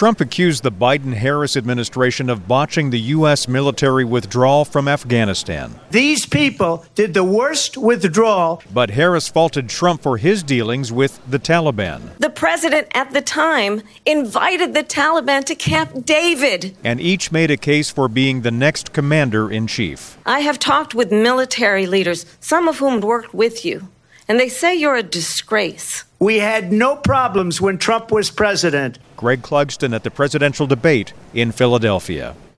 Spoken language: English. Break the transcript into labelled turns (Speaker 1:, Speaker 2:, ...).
Speaker 1: Trump accused the Biden-Harris administration of botching the U.S. military withdrawal from Afghanistan.
Speaker 2: These people did the worst withdrawal.
Speaker 1: But Harris faulted Trump for his dealings with the Taliban.
Speaker 3: The president at the time invited the Taliban to Camp David.
Speaker 1: And each made a case for being the next commander-in-chief.
Speaker 3: I have talked with military leaders, some of whom worked with you, and they say you're a disgrace.
Speaker 2: We had no problems when Trump was president.
Speaker 1: Greg Clugston at the presidential debate in Philadelphia.